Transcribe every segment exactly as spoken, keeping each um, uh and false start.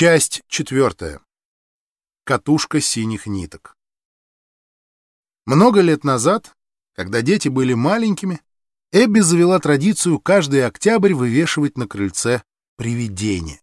Часть четвертая. Катушка синих ниток. Много лет назад, когда дети были маленькими, Эбби завела традицию каждый октябрь вывешивать на крыльце привидения.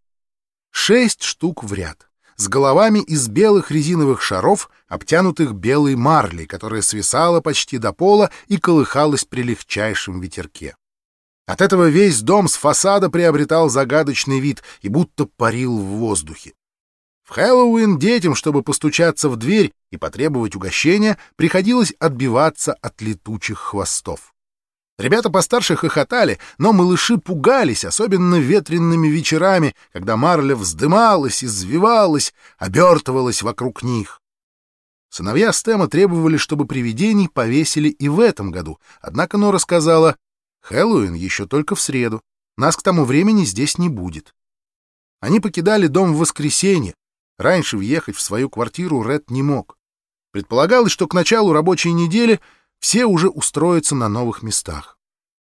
Шесть штук в ряд, с головами из белых резиновых шаров, обтянутых белой марлей, которая свисала почти до пола и колыхалась при легчайшем ветерке. От этого весь дом с фасада приобретал загадочный вид и будто парил в воздухе. В Хэллоуин детям, чтобы постучаться в дверь и потребовать угощения, приходилось отбиваться от летучих хвостов. Ребята постарше хохотали, но малыши пугались, особенно ветренными вечерами, когда марля вздымалась, извивалась, обертывалась вокруг них. Сыновья Стэма требовали, чтобы привидений повесили и в этом году, однако Нора сказала: «Хэллоуин еще только в среду. Нас к тому времени здесь не будет». Они покидали дом в воскресенье. Раньше въехать в свою квартиру Ред не мог. Предполагалось, что к началу рабочей недели все уже устроятся на новых местах.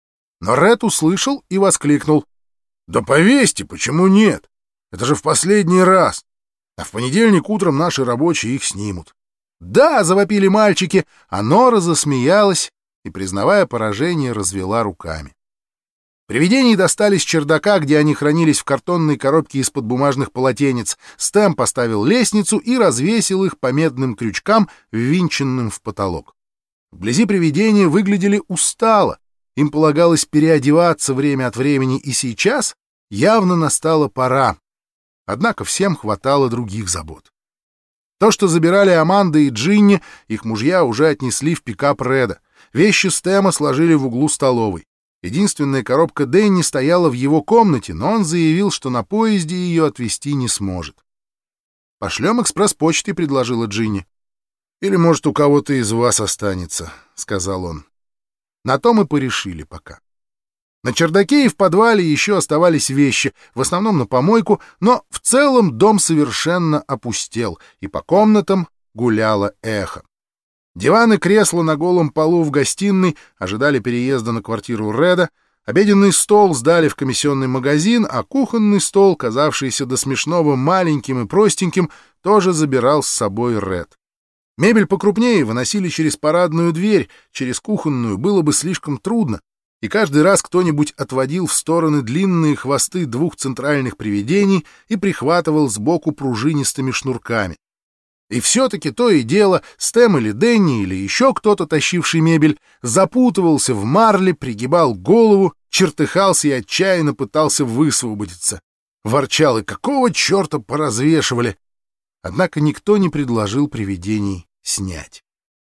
Но Ред услышал и воскликнул: «Да повесьте, почему нет? Это же в последний раз. А в понедельник утром наши рабочие их снимут». «Да!» — завопили мальчики, а Нора засмеялась и, признавая поражение, развела руками. Привидений достали с чердака, где они хранились в картонной коробке из-под бумажных полотенец. Стэм поставил лестницу и развесил их по медным крючкам, ввинченным в потолок. Вблизи привидения выглядели устало. Им полагалось переодеваться время от времени, и сейчас явно настала пора. Однако всем хватало других забот. То, что забирали Аманда и Джинни, их мужья уже отнесли в пикап Реда. Вещи Стэма сложили в углу столовой. Единственная коробка Дэнни стояла в его комнате, но он заявил, что на поезде ее отвезти не сможет. «Пошлем экспресс-почтой», — предложила Джинни. «Или, может, у кого-то из вас останется», — сказал он. На то мы порешили пока. На чердаке и в подвале еще оставались вещи, в основном на помойку, но в целом дом совершенно опустел, и по комнатам гуляло эхо. Диван и кресло на голом полу в гостиной ожидали переезда на квартиру Реда, обеденный стол сдали в комиссионный магазин, а кухонный стол, казавшийся до смешного маленьким и простеньким, тоже забирал с собой Ред. Мебель покрупнее выносили через парадную дверь, через кухонную было бы слишком трудно, и каждый раз кто-нибудь отводил в стороны длинные хвосты двух центральных привидений и прихватывал сбоку пружинистыми шнурками. И все-таки то и дело Стэм или Дэнни или еще кто-то, тащивший мебель, запутывался в марле, пригибал голову, чертыхался и отчаянно пытался высвободиться. Ворчал: и какого черта поразвешивали? Однако никто не предложил привидений снять.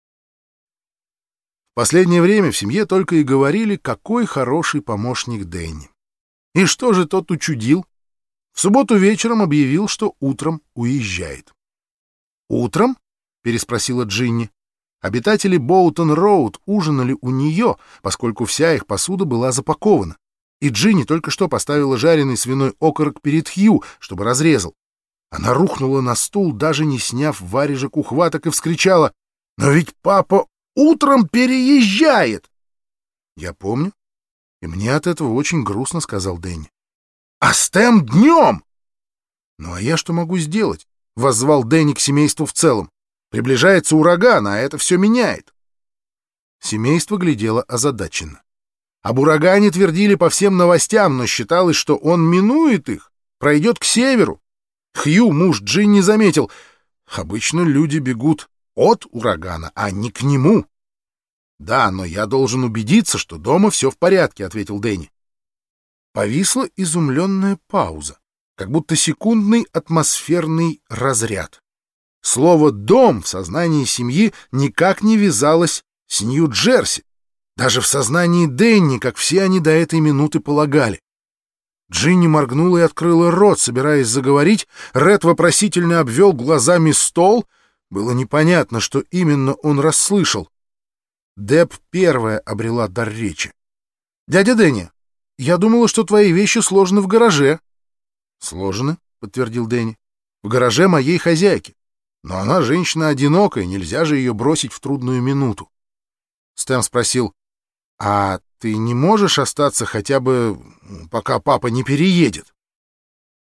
В последнее время в семье только и говорили, какой хороший помощник Дэнни. И что же тот учудил? В субботу вечером объявил, что утром уезжает. «Утром?» — переспросила Джинни. Обитатели Боутон-Роуд ужинали у нее, поскольку вся их посуда была запакована. И Джинни только что поставила жареный свиной окорок перед Хью, чтобы разрезал. Она рухнула на стул, даже не сняв варежек ухваток, и вскричала: «Но ведь папа утром переезжает!» «Я помню, и мне от этого очень грустно», — сказал Дэнни. «А Стэм днем!» «Ну а я что могу сделать?» — воззвал Дэнни к семейству в целом. «Приближается ураган, а это все меняет». Семейство глядело озадаченно. Об урагане твердили по всем новостям, но считалось, что он минует их, пройдет к северу. Хью, муж Джинни, заметил: обычно люди бегут от урагана, а не к нему. «Да, но я должен убедиться, что дома все в порядке», — ответил Дэнни. Повисла изумленная пауза, как будто секундный атмосферный разряд. Слово «дом» в сознании семьи никак не вязалось с Нью-Джерси, даже в сознании Дэнни, как все они до этой минуты полагали. Джинни моргнула и открыла рот, собираясь заговорить. Ред вопросительно обвел глазами стол. Было непонятно, что именно он расслышал. Деб первая обрела дар речи. «Дядя Дэнни, я думала, что твои вещи сложены в гараже». «Сложены», — подтвердил Дэнни. «В гараже моей хозяйки. Но она женщина одинокая, нельзя же ее бросить в трудную минуту». Стэм спросил: «А ты не можешь остаться хотя бы, пока папа не переедет?»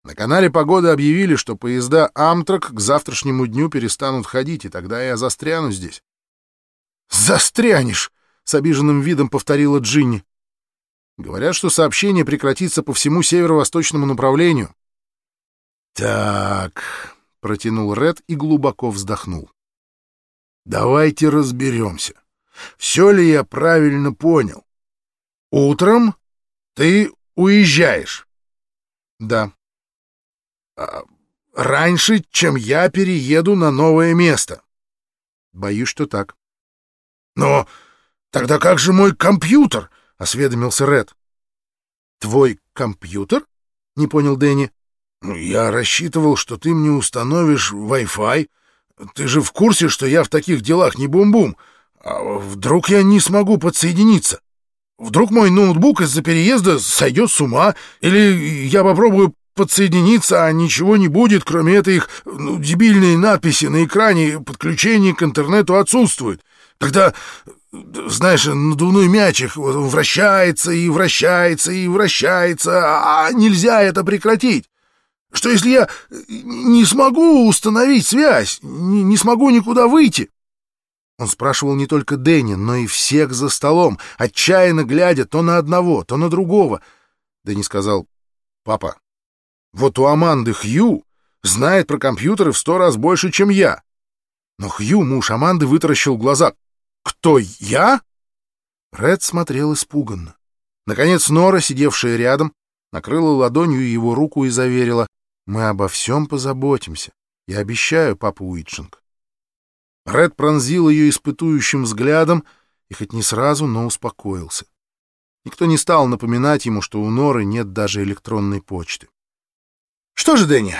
На канале «Погода» объявили, что поезда «Амтрак» к завтрашнему дню перестанут ходить, и тогда я застряну здесь. «Застрянешь!» — с обиженным видом повторила Джинни. Говорят, что сообщение прекратится по всему северо-восточному направлению. «Так», — протянул Ред и глубоко вздохнул. «Давайте разберемся. Все ли я правильно понял? Утром ты уезжаешь?» «Да». А «раньше, чем я перееду на новое место?» «Боюсь, что так». «Но тогда как же мой компьютер?» — осведомился Ред. «Твой компьютер?» — не понял Дэнни. «Ну, я рассчитывал, что ты мне установишь Wi-Fi. Ты же в курсе, что я в таких делах не бум-бум. А вдруг я не смогу подсоединиться? Вдруг мой ноутбук из-за переезда сойдет с ума? Или я попробую подсоединиться, а ничего не будет, кроме этой их ну, дебильной надписи на экране «Подключение к интернету отсутствует». Тогда, знаешь, надувной мячик вращается и вращается и вращается, а нельзя это прекратить. Что если я не смогу установить связь, не, не смогу никуда выйти?» Он спрашивал не только Дэнни, но и всех за столом, отчаянно глядя то на одного, то на другого. Дэнни сказал: «Папа, вот у Аманды Хью знает про компьютеры в сто раз больше, чем я». Но Хью, муж Аманды, вытаращил глаза. «Кто, я?» Ред смотрел испуганно. Наконец Нора, сидевшая рядом, накрыла ладонью его руку и заверила: «Мы обо всем позаботимся. Я обещаю, папа Уитшинг». Ред пронзил ее испытующим взглядом и хоть не сразу, но успокоился. Никто не стал напоминать ему, что у Норы нет даже электронной почты. «Что же, Дэнни,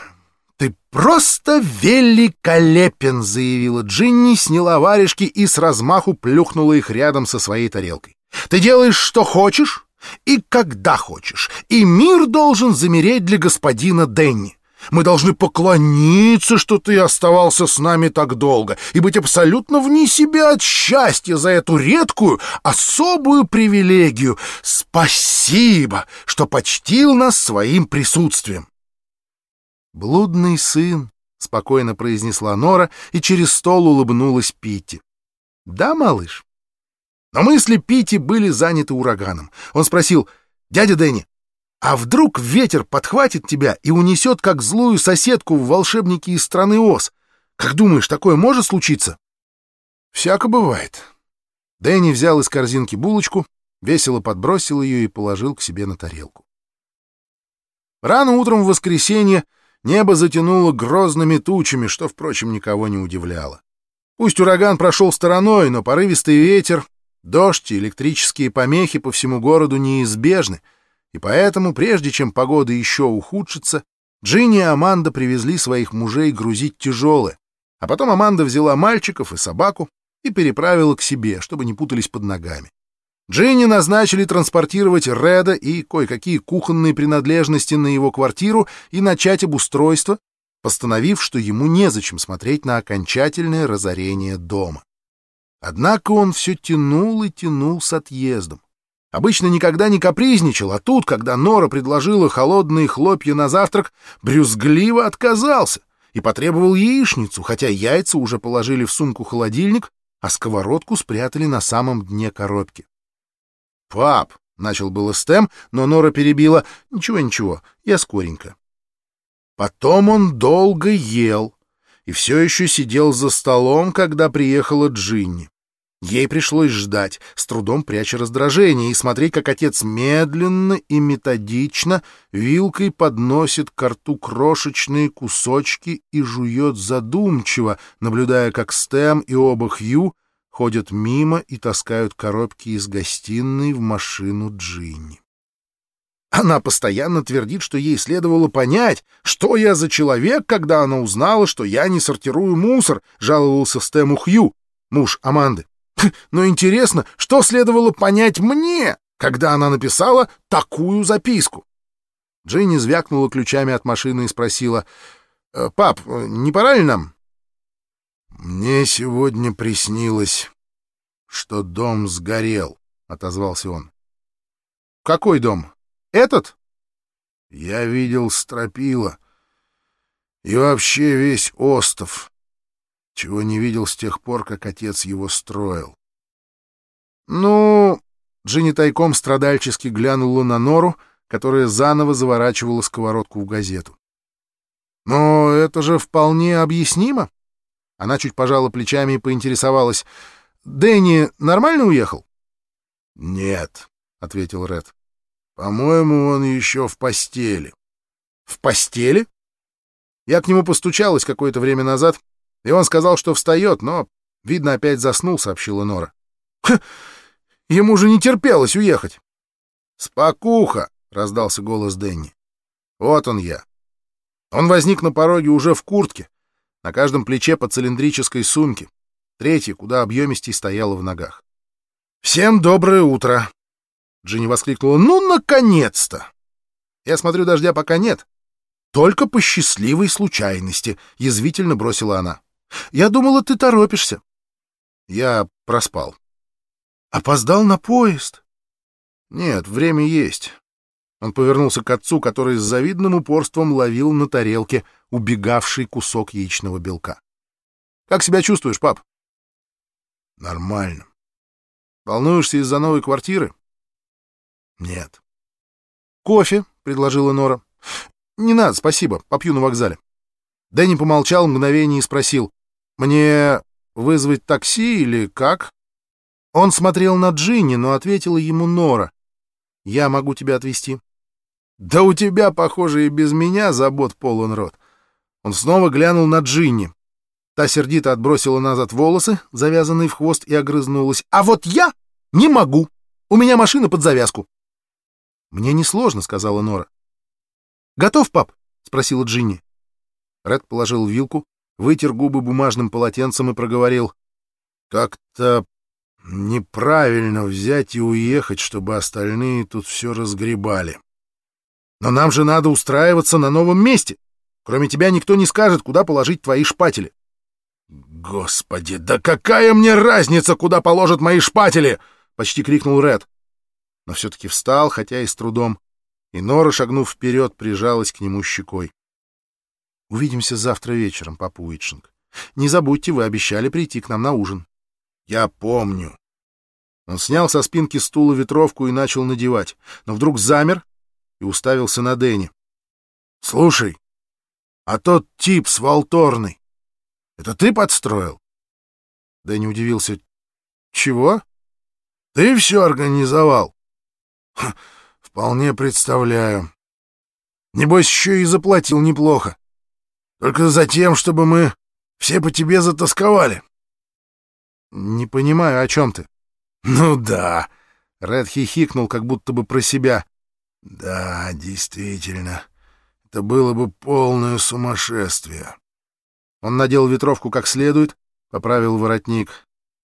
ты просто великолепен!» — заявила Джинни, сняла варежки и с размаху плюхнула их рядом со своей тарелкой. «Ты делаешь, что хочешь и когда хочешь, и мир должен замереть для господина Дэнни. Мы должны поклониться, что ты оставался с нами так долго, и быть абсолютно вне себя от счастья за эту редкую, особую привилегию. Спасибо, что почтил нас своим присутствием». «Блудный сын», — спокойно произнесла Нора и через стол улыбнулась Питти. «Да, малыш?» Но мысли Питти были заняты ураганом. Он спросил: «Дядя Дэнни, а вдруг ветер подхватит тебя и унесет, как злую соседку в «Волшебнике из страны Оз»? Как думаешь, такое может случиться?» «Всяко бывает». Дэнни взял из корзинки булочку, весело подбросил ее и положил к себе на тарелку. Рано утром в воскресенье небо затянуло грозными тучами, что, впрочем, никого не удивляло. Пусть ураган прошел стороной, но порывистый ветер, дождь и электрические помехи по всему городу неизбежны, и поэтому, прежде чем погода еще ухудшится, Джинни и Аманда привезли своих мужей грузить тяжелое, а потом Аманда взяла мальчиков и собаку и переправила к себе, чтобы не путались под ногами. Джинни назначили транспортировать Реда и кое-какие кухонные принадлежности на его квартиру и начать обустройство, постановив, что ему незачем смотреть на окончательное разорение дома. Однако он все тянул и тянул с отъездом. Обычно никогда не капризничал, а тут, когда Нора предложила холодные хлопья на завтрак, брюзгливо отказался и потребовал яичницу, хотя яйца уже положили в сумку-холодильник, а сковородку спрятали на самом дне коробки. «Пап», — начал было Стэм, но Нора перебила: «Ничего-ничего, я скоренько». Потом он долго ел и все еще сидел за столом, когда приехала Джинни. Ей пришлось ждать, с трудом пряча раздражение, и смотреть, как отец медленно и методично вилкой подносит ко рту крошечные кусочки и жует задумчиво, наблюдая, как Стэм и оба Хью ходят мимо и таскают коробки из гостиной в машину Джинни. Она постоянно твердит, что ей следовало понять, что я за человек, когда она узнала, что я не сортирую мусор, жаловался Стэму Хью, муж Аманды. Но интересно, что следовало понять мне, когда она написала такую записку? Джинни звякнула ключами от машины и спросила: «Пап, не пора ли нам?» «Мне сегодня приснилось, что дом сгорел», — отозвался он. «Какой дом? Этот?» Я видел стропила и вообще весь остов, чего не видел с тех пор, как отец его строил. Ну, Джинни тайком страдальчески глянула на Нору, которая заново заворачивала сковородку в газету. Но это же вполне объяснимо. Она чуть пожала плечами и поинтересовалась. «Дэнни нормально уехал?» «Нет», — ответил Ред. «По-моему, он еще в постели». «В постели?» Я к нему постучалась какое-то время назад, и он сказал, что встает, но, видно, опять заснул, — сообщила Нора. «Ха! Ему же не терпелось уехать!» «Спокуха!» — раздался голос Дэнни. «Вот он я». Он возник на пороге уже в куртке, на каждом плече по цилиндрической сумке, третья, куда объемистей, стояла в ногах. «Всем доброе утро!» Джинни воскликнула. «Ну, наконец-то!» «Я смотрю, дождя пока нет. Только по счастливой случайности», — язвительно бросила она. «Я думала, ты торопишься». Я проспал. «Опоздал на поезд?» «Нет, время есть». Он повернулся к отцу, который с завидным упорством ловил на тарелке убегавший кусок яичного белка. «Как себя чувствуешь, пап?» «Нормально». «Волнуешься из-за новой квартиры?» «Нет». «Кофе?» — предложила Нора. «Не надо, спасибо, попью на вокзале». Дэнни помолчал мгновение и спросил. «Мне вызвать такси или как?» Он смотрел на Джинни, но ответила ему Нора. «Я могу тебя отвезти». «Да у тебя, похоже, и без меня забот полон рот». Он снова глянул на Джинни. Та сердито отбросила назад волосы, завязанные в хвост, и огрызнулась. «А вот я не могу! У меня машина под завязку!» «Мне несложно», — сказала Нора. «Готов, пап?» — спросила Джинни. Ред положил вилку, вытер губы бумажным полотенцем и проговорил. «Как-то неправильно взять и уехать, чтобы остальные тут все разгребали. Но нам же надо устраиваться на новом месте. Кроме тебя никто не скажет, куда положить твои шпатели». «Господи, да какая мне разница, куда положат мои шпатели!» — почти крикнул Ред. Но все-таки встал, хотя и с трудом, и Нора, шагнув вперед, прижалась к нему щекой. «Увидимся завтра вечером, папа Уитшинг. Не забудьте, вы обещали прийти к нам на ужин». «Я помню». Он снял со спинки стула ветровку и начал надевать, но вдруг замер и уставился на Дэнни. «Слушай, а тот тип с Волторной, это ты подстроил?» Дэнни удивился. «Чего?» «Ты все организовал?» Ха, «Вполне представляю. Небось, еще и заплатил неплохо. Только за тем, чтобы мы все по тебе затасковали». «Не понимаю, о чем ты?» «Ну да», — Ред хихикнул, как будто бы про себя. «Да, действительно, это было бы полное сумасшествие». Он надел ветровку как следует, поправил воротник.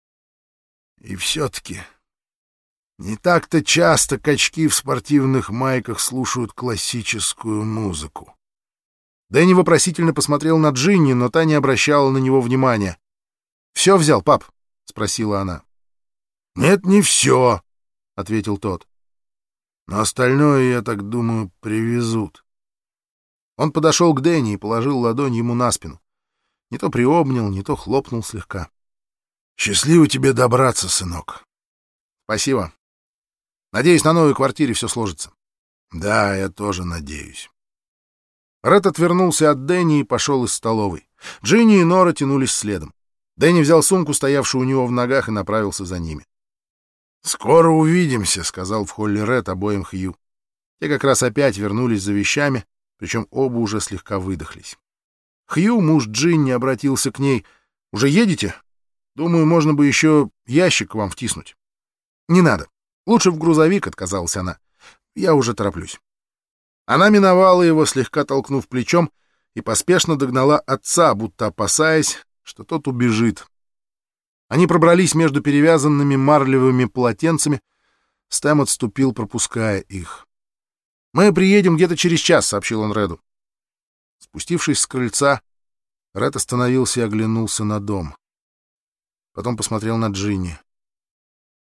«И все-таки не так-то часто качки в спортивных майках слушают классическую музыку». Дэнни вопросительно посмотрел на Джинни, но та не обращала на него внимания. «Все взял, пап?» — спросила она. «Нет, не все», — ответил тот. «Но остальное, я так думаю, привезут». Он подошел к Дэнни и положил ладонь ему на спину. Не то приобнял, не то хлопнул слегка. «Счастливо тебе добраться, сынок». «Спасибо. Надеюсь, на новой квартире все сложится». «Да, я тоже надеюсь». Ред отвернулся от Дэнни и пошел из столовой. Джинни и Нора тянулись следом. Дэнни взял сумку, стоявшую у него в ногах, и направился за ними. «Скоро увидимся», — сказал в холле Ред обоим Хью. Те как раз опять вернулись за вещами, причем оба уже слегка выдохлись. Хью, муж Джинни, обратился к ней. «Уже едете? Думаю, можно бы еще ящик к вам втиснуть». «Не надо. Лучше в грузовик», — отказалась она. «Я уже тороплюсь». Она миновала его, слегка толкнув плечом, и поспешно догнала отца, будто опасаясь, что тот убежит. Они пробрались между перевязанными марлевыми полотенцами. Стэм отступил, пропуская их. «Мы приедем где-то через час», — сообщил он Реду. Спустившись с крыльца, Ред остановился и оглянулся на дом. Потом посмотрел на Джинни.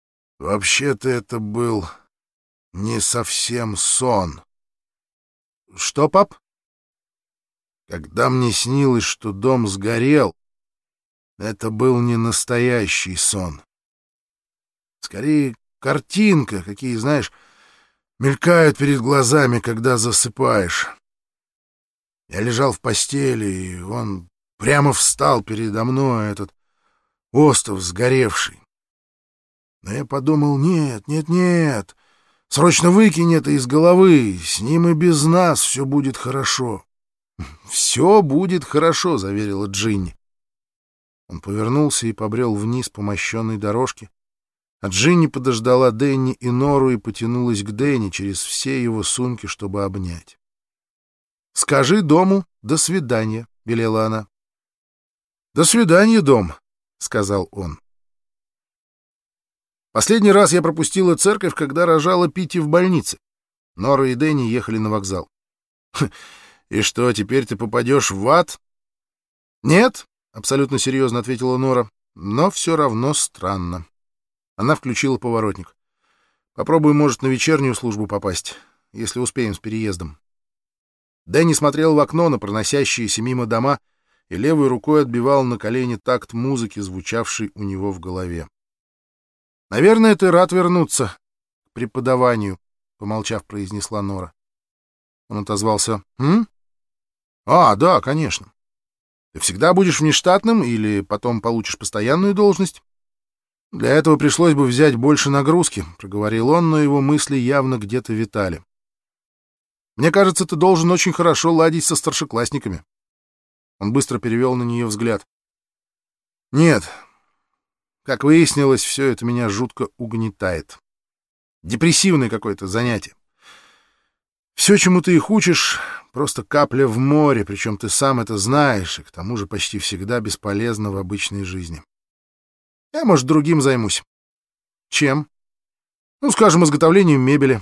«Вообще-то это был не совсем сон. Что, пап? Когда мне снилось, что дом сгорел, это был не настоящий сон. Скорее, картинка, какие, знаешь, мелькают перед глазами, когда засыпаешь. Я лежал в постели, и он прямо встал передо мной, этот остов сгоревший. Но я подумал, нет, нет, нет, срочно выкинь это из головы, с ним и без нас все будет хорошо. «Все будет хорошо», — заверила Джинни. Он повернулся и побрел вниз по мощенной дорожке, а Джинни подождала Дэнни и Нору и потянулась к Дэнни через все его сумки, чтобы обнять. «Скажи дому «до свидания», — велела она. «До свидания, дом», — сказал он. Последний раз я пропустила церковь, когда рожала Питти в больнице. Нора и Дэнни ехали на вокзал. «И что, теперь ты попадешь в ад?» «Нет», — абсолютно серьезно ответила Нора, — «но все равно странно». Она включила поворотник. «Попробуй, может, на вечернюю службу попасть, если успеем с переездом». Дэнни смотрел в окно на проносящиеся мимо дома и левой рукой отбивал на колени такт музыки, звучавшей у него в голове. «Наверное, ты рад вернуться к преподаванию», — помолчав, произнесла Нора. Он отозвался: «М? А, да, конечно. Ты всегда будешь внештатным или потом получишь постоянную должность?» «Для этого пришлось бы взять больше нагрузки», — проговорил он, но его мысли явно где-то витали. «Мне кажется, ты должен очень хорошо ладить со старшеклассниками». Он быстро перевел на нее взгляд. «Нет. Как выяснилось, все это меня жутко угнетает. Депрессивное какое-то занятие. Все, чему ты их учишь, просто капля в море, причем ты сам это знаешь, и к тому же почти всегда бесполезно в обычной жизни. Я, может, другим займусь». «Чем?» «Ну, скажем, изготовлением мебели».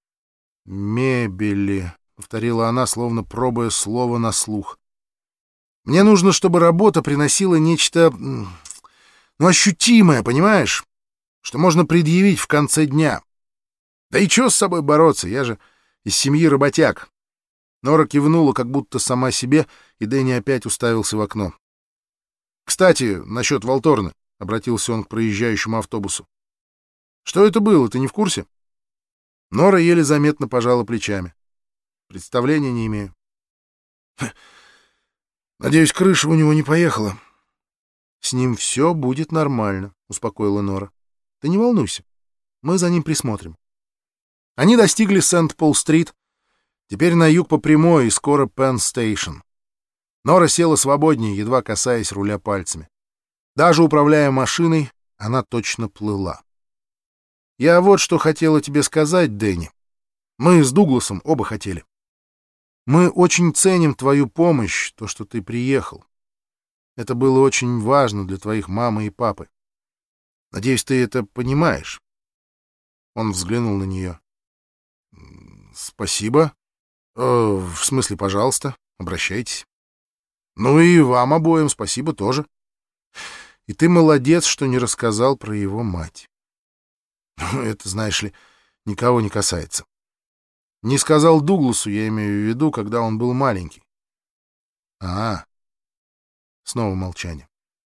«Мебели», — повторила она, словно пробуя слово на слух. «Мне нужно, чтобы работа приносила нечто, ну, ощутимое, понимаешь? Что можно предъявить в конце дня. Да и чё с собой бороться, я же из семьи работяг». Нора кивнула, как будто сама себе, и Дэнни опять уставился в окно. «Кстати, насчет Волторны», — обратился он к проезжающему автобусу. «Что это было, ты не в курсе?» Нора еле заметно пожала плечами. «Представления не имею». «Надеюсь, крыша у него не поехала». «С ним все будет нормально», — успокоила Нора. «Ты не волнуйся, мы за ним присмотрим». Они достигли Сент-Пол-стрит, теперь на юг по прямой, и скоро Пенн-стейшн. Нора села свободнее, едва касаясь руля пальцами. Даже управляя машиной, она точно плыла. «Я вот что хотела тебе сказать, Дэнни. Мы с Дугласом оба хотели. Мы очень ценим твою помощь, то, что ты приехал. Это было очень важно для твоих мамы и папы. Надеюсь, ты это понимаешь». Он взглянул на нее. «Спасибо. Э, в смысле, пожалуйста, обращайтесь. Ну и вам обоим спасибо тоже. И ты молодец, что не рассказал про его мать. Это, знаешь ли, никого не касается. Не сказал Дугласу, я имею в виду, когда он был маленький». «А, снова молчание.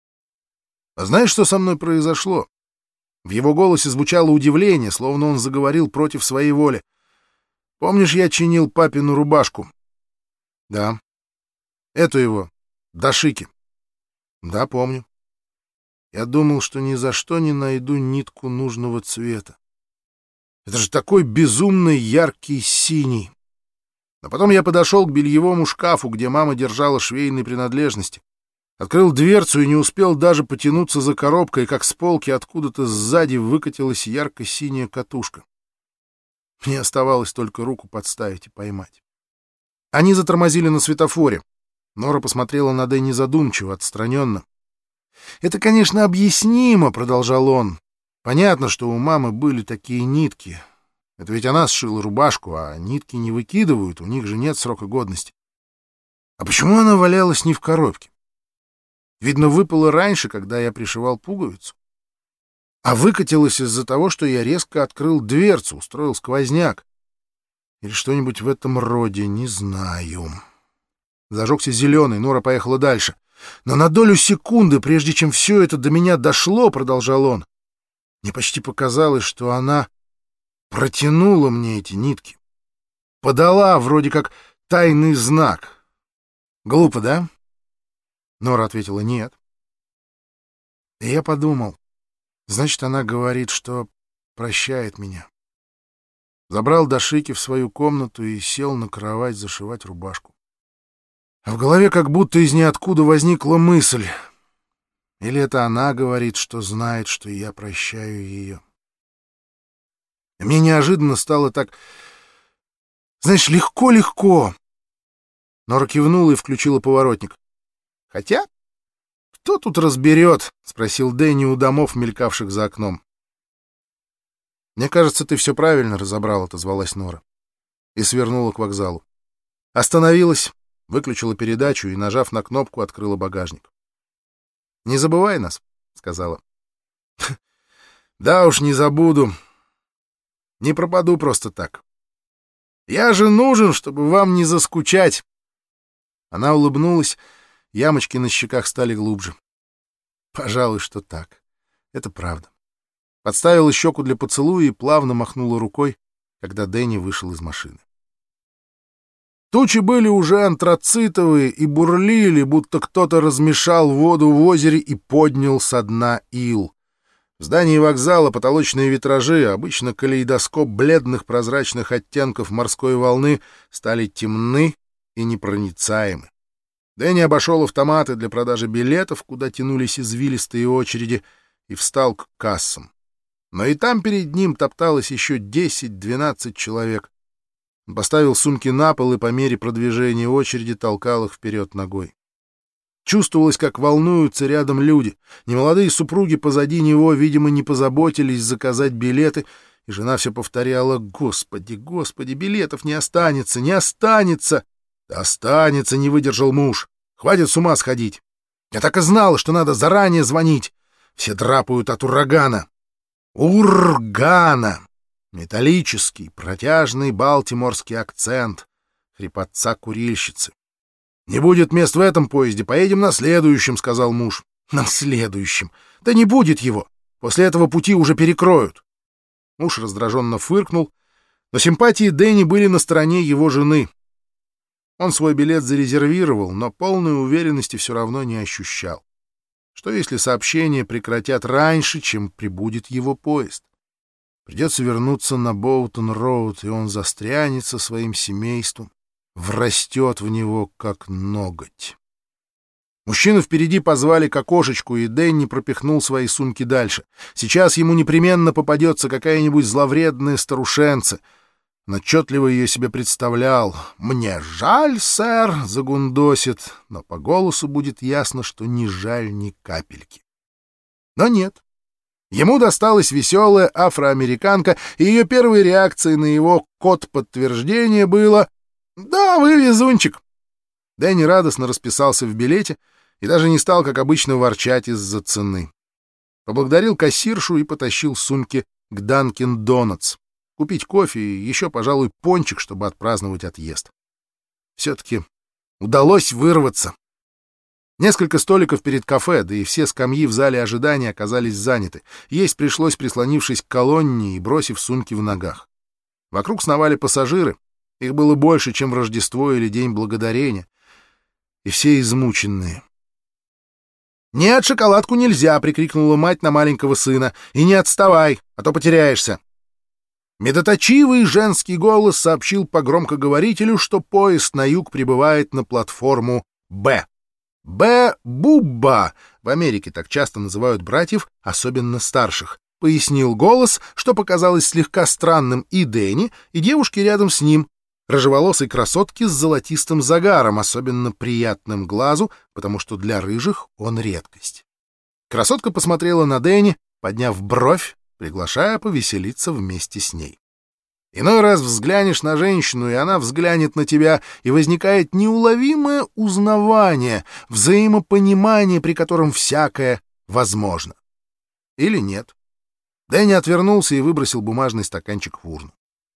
А знаешь, что со мной произошло?» В его голосе звучало удивление, словно он заговорил против своей воли. «Помнишь, я чинил папину рубашку?» «Да». «Эту его, Дашики?» «Да, помню. Я думал, что ни за что не найду нитку нужного цвета. Это же такой безумно яркий синий. А потом я подошел к бельевому шкафу, где мама держала швейные принадлежности. Открыл дверцу и не успел даже потянуться за коробкой, как с полки откуда-то сзади выкатилась ярко-синяя катушка. Мне оставалось только руку подставить и поймать. Они затормозили на светофоре. Нора посмотрела на Дэнни задумчиво, отстраненно. «Это, конечно, объяснимо», — продолжал он. «Понятно, что у мамы были такие нитки. Это ведь она сшила рубашку, а нитки не выкидывают, у них же нет срока годности. А почему она валялась не в коробке? Видно, выпала раньше, когда я пришивал пуговицу. А выкатилась из-за того, что я резко открыл дверцу, устроил сквозняк. Или что-нибудь в этом роде, не знаю. Зажегся зеленый, Нора поехала дальше. Но на долю секунды, прежде чем все это до меня дошло, продолжал он, мне почти показалось, что она протянула мне эти нитки. Подала вроде как тайный знак. Глупо, да? Нора ответила нет. И я подумал, значит, она говорит, что прощает меня. Забрал Дашики в свою комнату и сел на кровать зашивать рубашку. А в голове как будто из ниоткуда возникла мысль. Или это она говорит, что знает, что я прощаю ее. И мне неожиданно стало так, знаешь, легко-легко. Нора кивнула и включила поворотник. Хотя, кто тут разберет? — спросил Дэнни у домов, мелькавших за окном. Мне кажется, ты все правильно разобрал, — отозвалась Нора. И свернула к вокзалу. Остановилась, выключила передачу и, нажав на кнопку, открыла багажник. — Не забывай нас, — сказала. — Да уж, не забуду. Не пропаду просто так. Я же нужен, чтобы вам не заскучать. Она улыбнулась, ямочки на щеках стали глубже. Пожалуй, что так. Это правда. Подставила щеку для поцелуя и плавно махнула рукой, когда Дэнни вышел из машины. Тучи были уже антрацитовые и бурлили, будто кто-то размешал воду в озере и поднял со дна ил. В здании вокзала потолочные витражи, обычно калейдоскоп бледных прозрачных оттенков морской волны, стали темны и непроницаемы. Дэнни обошел автоматы для продажи билетов, куда тянулись извилистые очереди, и встал к кассам. Но и там перед ним топталось еще десять-двенадцать человек. Он поставил сумки на пол и по мере продвижения очереди толкал их вперед ногой. Чувствовалось, как волнуются рядом люди. Немолодые супруги позади него, видимо, не позаботились заказать билеты, и жена все повторяла: «Господи, господи, билетов не останется, не останется!» «Да останется», — не выдержал муж. «Хватит с ума сходить. Я так и знала, что надо заранее звонить. Все драпают от урагана». «Ургана!» Металлический, протяжный балтиморский акцент, хрипотца курильщицы. «Не будет мест в этом поезде, поедем на следующем», — сказал муж. «На следующем? Да не будет его. После этого пути уже перекроют». Муж раздраженно фыркнул, но симпатии Дэнни были на стороне его жены. Он свой билет зарезервировал, но полной уверенности все равно не ощущал. Что если сообщения прекратят раньше, чем прибудет его поезд? Придется вернуться на Боутон-роуд, и он застрянет со своим семейством, врастет в него, как ноготь. Мужчину впереди позвали к окошечку, и Дэнни пропихнул свои сумки дальше. Сейчас ему непременно попадется какая-нибудь зловредная старушенца. Он отчетливо ее себе представлял. «Мне жаль, сэр», — загундосит, но по голосу будет ясно, что не жаль ни капельки. Но нет. Ему досталась веселая афроамериканка, и ее первой реакцией на его код подтверждения было: «Да, вы везунчик». Дэнни радостно расписался в билете и даже не стал, как обычно, ворчать из-за цены. Поблагодарил кассиршу и потащил сумки к Данкин Донатс. Купить кофе и еще, пожалуй, пончик, чтобы отпраздновать отъезд. Все-таки удалось вырваться. Несколько столиков перед кафе, да и все скамьи в зале ожидания оказались заняты. Есть пришлось, прислонившись к колонне и бросив сумки в ногах. Вокруг сновали пассажиры. Их было больше, чем в Рождество или День Благодарения. И все измученные. «Нет, шоколадку нельзя!» — прикрикнула мать на маленького сына. «И не отставай, а то потеряешься!» Медоточивый женский голос сообщил по громкоговорителю, что поезд на юг прибывает на платформу «Б». «Б-Бубба» — в Америке так часто называют братьев, особенно старших, — пояснил голос, что показалось слегка странным и Дэнни, и девушке рядом с ним, рыжеволосой красотке с золотистым загаром, особенно приятным глазу, потому что для рыжих он редкость. Красотка посмотрела на Дэнни, подняв бровь, приглашая повеселиться вместе с ней. Иной раз взглянешь на женщину, и она взглянет на тебя, и возникает неуловимое узнавание, взаимопонимание, при котором всякое возможно. Или нет. Дэнни отвернулся и выбросил бумажный стаканчик в урну.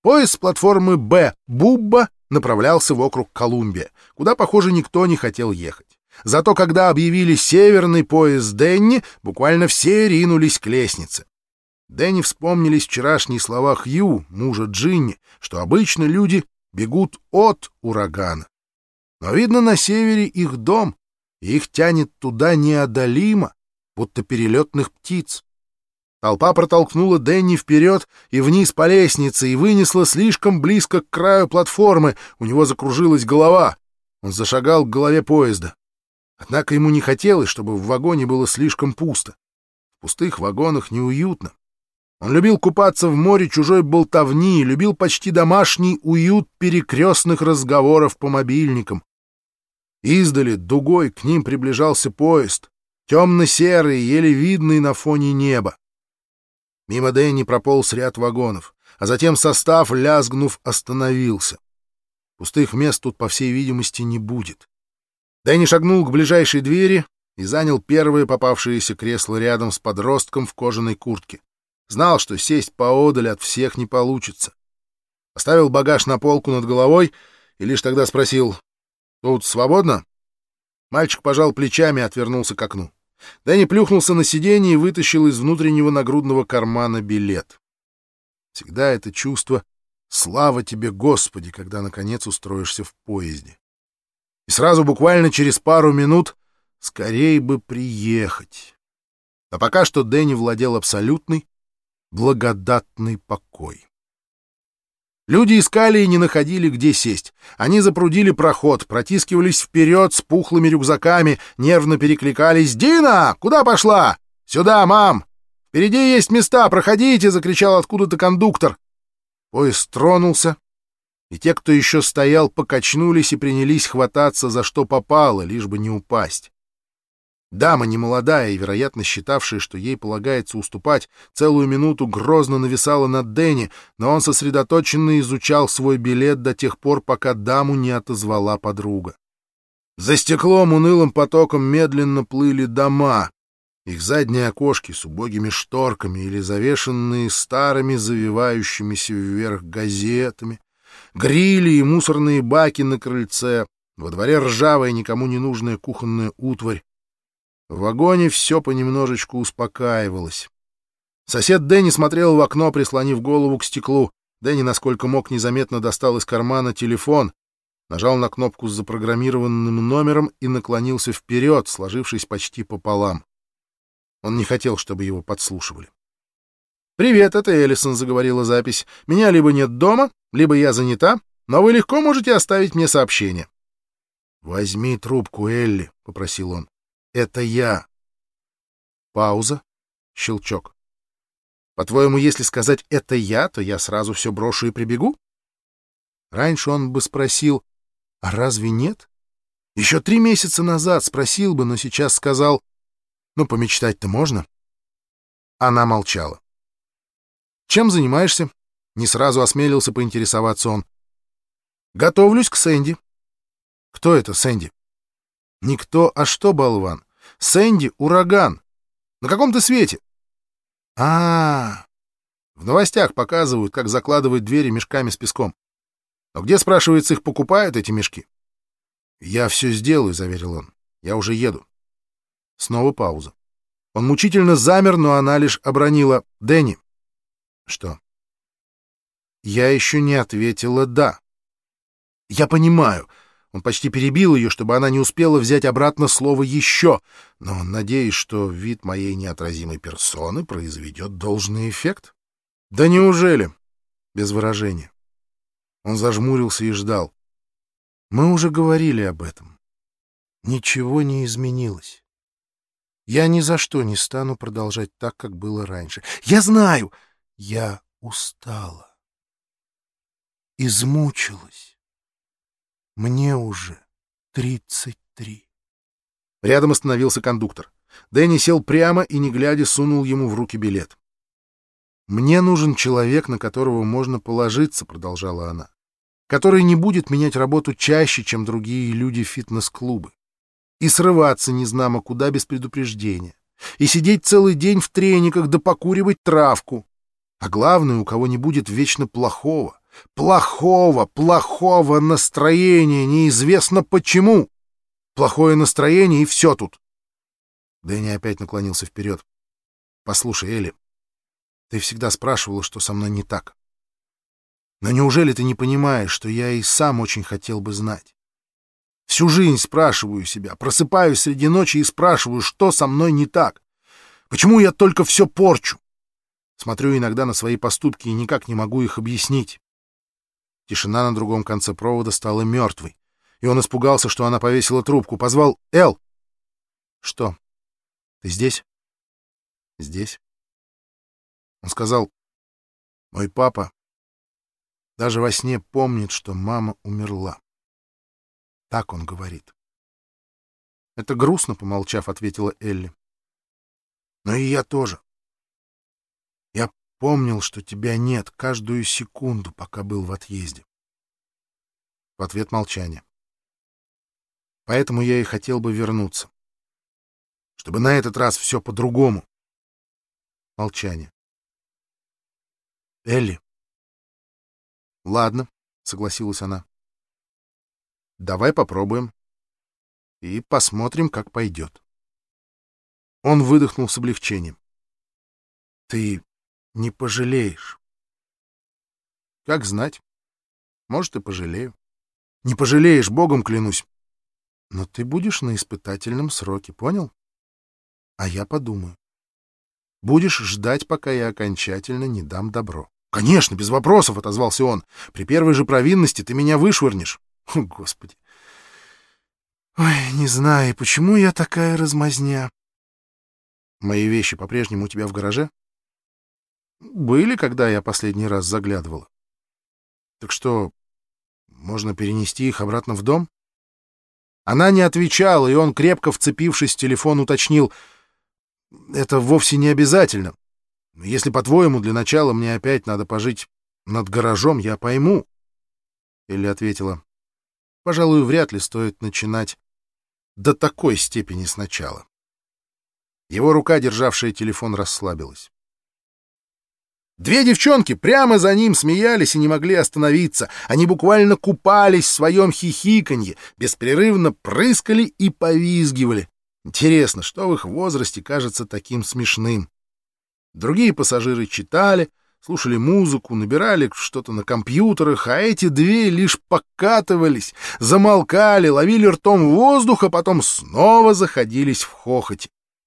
Поезд с платформы «Б» «Бубба» направлялся в округ Колумбия, куда, похоже, никто не хотел ехать. Зато когда объявили северный поезд Дэнни, буквально все ринулись к лестнице. Дэнни вспомнились вчерашние слова Хью, мужа Джинни, что обычно люди бегут от урагана. Но, видно, на севере их дом, и их тянет туда неодолимо, будто перелетных птиц. Толпа протолкнула Дэнни вперед и вниз по лестнице и вынесла слишком близко к краю платформы. У него закружилась голова. Он зашагал к голове поезда. Однако ему не хотелось, чтобы в вагоне было слишком пусто. В пустых вагонах неуютно. Он любил купаться в море чужой болтовни, любил почти домашний уют перекрестных разговоров по мобильникам. Издали дугой к ним приближался поезд, темно-серый, еле видный на фоне неба. Мимо Дэнни прополз ряд вагонов, а затем состав, лязгнув, остановился. Пустых мест тут, по всей видимости, не будет. Дэнни шагнул к ближайшей двери и занял первое попавшееся кресло рядом с подростком в кожаной куртке. Знал, что сесть поодаль от всех не получится. Поставил багаж на полку над головой и лишь тогда спросил: «Тут свободно?» Мальчик пожал плечами и отвернулся к окну. Дэнни плюхнулся на сиденье и вытащил из внутреннего нагрудного кармана билет. Всегда это чувство «слава тебе, Господи», когда, наконец, устроишься в поезде. И сразу, буквально через пару минут, скорей бы приехать. А пока что Дэнни владел абсолютный, благодатный покой. Люди искали и не находили, где сесть. Они запрудили проход, протискивались вперед с пухлыми рюкзаками, нервно перекликались: «Дина! Куда пошла? Сюда, мам! Впереди есть места, проходите!» — закричал откуда-то кондуктор. Поезд тронулся, и те, кто еще стоял, покачнулись и принялись хвататься за что попало, лишь бы не упасть. Дама, немолодая и, вероятно, считавшая, что ей полагается уступать, целую минуту грозно нависала над Дэнни, но он сосредоточенно изучал свой билет до тех пор, пока даму не отозвала подруга. За стеклом унылым потоком медленно плыли дома. Их задние окошки с убогими шторками или завешенные старыми завивающимися вверх газетами, грили и мусорные баки на крыльце, во дворе ржавая, никому не нужная кухонная утварь. В вагоне все понемножечку успокаивалось. Сосед Дэнни смотрел в окно, прислонив голову к стеклу. Дэнни, насколько мог, незаметно достал из кармана телефон, нажал на кнопку с запрограммированным номером и наклонился вперед, сложившись почти пополам. Он не хотел, чтобы его подслушивали. «Привет, это Эллисон», — заговорила запись. «Меня либо нет дома, либо я занята, но вы легко можете оставить мне сообщение». «Возьми трубку, Элли», — попросил он. «Это я». Пауза. Щелчок. «По-твоему, если сказать «это я», то я сразу все брошу и прибегу?» Раньше он бы спросил: «А разве нет?» Еще три месяца назад спросил бы, но сейчас сказал: «Ну, помечтать-то можно». Она молчала. «Чем занимаешься?» — не сразу осмелился поинтересоваться он. «Готовлюсь к Сэнди». «Кто это Сэнди?» «Никто, а что, болван? Сэнди — ураган. На каком-то свете». А, -а, а В новостях показывают, как закладывают двери мешками с песком. Но где, спрашивается, их покупают, эти мешки? «Я все сделаю», — заверил он. «Я уже еду». Снова пауза. Он мучительно замер, но она лишь обронила: «Дэнни». «Что?» Я еще не ответила «да». «Я понимаю». Он почти перебил ее, чтобы она не успела взять обратно слово «еще», но надеюсь, что вид моей неотразимой персоны произведет должный эффект. «Да неужели?» Без выражения. Он зажмурился и ждал. Мы уже говорили об этом. Ничего не изменилось. Я ни за что не стану продолжать так, как было раньше. Я знаю! Я устала. Измучилась. Мне уже тридцать три. Рядом остановился кондуктор. Дэнни сел прямо и, не глядя, сунул ему в руки билет. «Мне нужен человек, на которого можно положиться», — продолжала она, «который не будет менять работу чаще, чем другие люди фитнес-клубы, и срываться незнамо куда без предупреждения, и сидеть целый день в трениках да покуривать травку. А главное, у кого не будет вечно плохого, Плохого, плохого настроения, неизвестно почему. Плохое настроение, и все тут. Дэнни опять наклонился вперед. «Послушай, Элли, ты всегда спрашивала, что со мной не так. Но неужели ты не понимаешь, что я и сам очень хотел бы знать? Всю жизнь спрашиваю себя, просыпаюсь среди ночи и спрашиваю, что со мной не так. Почему я только все порчу? Смотрю иногда на свои поступки и никак не могу их объяснить». Тишина на другом конце провода стала мертвой, и он испугался, что она повесила трубку. Позвал: «Эл!» «Что? Ты здесь?» «Здесь». Он сказал: «Мой папа даже во сне помнит, что мама умерла». Так он говорит. «Это грустно», — помолчав, ответила Элли. «Но и я тоже. Я помнил, что тебя нет каждую секунду, пока был в отъезде». В ответ молчание. «Поэтому я и хотел бы вернуться. Чтобы на этот раз все по-другому». Молчание. «Элли». «Ладно», — согласилась она. «Давай попробуем. И посмотрим, как пойдет». Он выдохнул с облегчением. «Ты не пожалеешь». «Как знать. Может, и пожалею». «Не пожалеешь, Богом клянусь. Но ты будешь на испытательном сроке, понял? А я подумаю. Будешь ждать, пока я окончательно не дам добро». «Конечно, без вопросов», — отозвался он. «При первой же провинности ты меня вышвырнешь». О, Господи. Ой, не знаю, почему я такая размазня. Мои вещи по-прежнему у тебя в гараже? Были, когда я последний раз заглядывала. Так что, можно перенести их обратно в дом? Она не отвечала, и он, крепко вцепившись в телефон, уточнил: «Это вовсе не обязательно. Если, по-твоему, для начала мне опять надо пожить над гаражом, я пойму». Элли ответила: «Пожалуй, вряд ли стоит начинать до такой степени сначала». Его рука, державшая телефон, расслабилась. Две девчонки прямо за ним смеялись и не могли остановиться. Они буквально купались в своем хихиканье, беспрерывно прыскали и повизгивали. Интересно, что в их возрасте кажется таким смешным? Другие пассажиры читали, слушали музыку, набирали что-то на компьютерах, а эти две лишь покатывались, замолкали, ловили ртом воздух, а потом снова заходились в хохоте.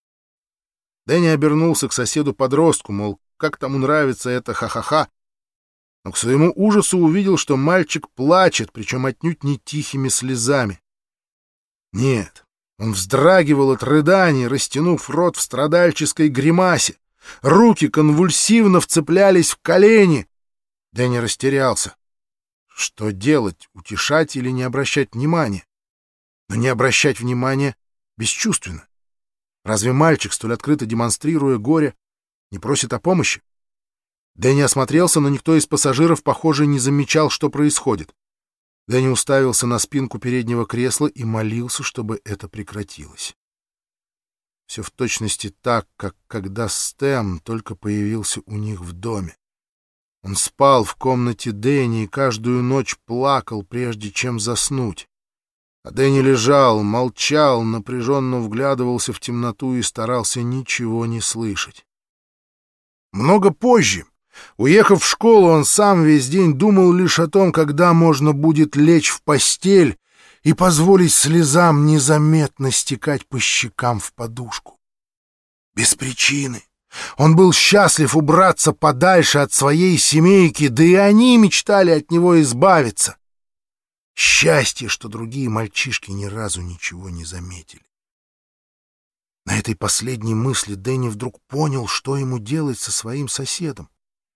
Дэнни обернулся к соседу-подростку, мол, как тому нравится это ха-ха-ха, но к своему ужасу увидел, что мальчик плачет, причем отнюдь не тихими слезами. Нет, он вздрагивал от рыданий, растянув рот в страдальческой гримасе. Руки конвульсивно вцеплялись в колени. Дэнни растерялся. Что делать, утешать или не обращать внимания? Но не обращать внимания бесчувственно. Разве мальчик, столь открыто демонстрируя горе, не просит о помощи? Дэнни осмотрелся, но никто из пассажиров, похоже, не замечал, что происходит. Дэнни уставился на спинку переднего кресла и молился, чтобы это прекратилось. Все в точности так, как когда Стэм только появился у них в доме. Он спал в комнате Дэнни и каждую ночь плакал, прежде чем заснуть. А Дэнни лежал, молчал, напряженно вглядывался в темноту и старался ничего не слышать. Много позже, уехав в школу, он сам весь день думал лишь о том, когда можно будет лечь в постель и позволить слезам незаметно стекать по щекам в подушку. Без причины. Он был счастлив убраться подальше от своей семейки, да и они мечтали от него избавиться. Счастье, что другие мальчишки ни разу ничего не заметили. На этой последней мысли Дэнни вдруг понял, что ему делать со своим соседом.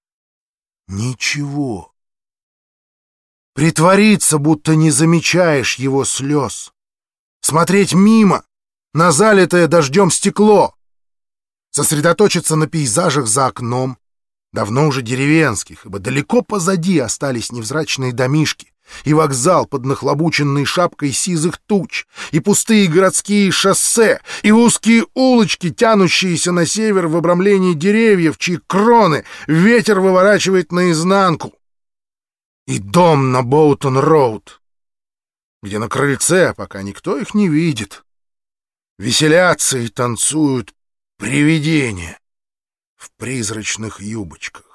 Ничего. Притвориться, будто не замечаешь его слез. Смотреть мимо, на залитое дождем стекло. Сосредоточиться на пейзажах за окном, давно уже деревенских, ибо далеко позади остались невзрачные домишки, и вокзал под нахлобученной шапкой сизых туч, и пустые городские шоссе, и узкие улочки, тянущиеся на север в обрамлении деревьев, чьи кроны ветер выворачивает наизнанку. и дом на Боутон-Роуд, где на крыльце, пока никто их не видит, веселятся и танцуют привидения в призрачных юбочках.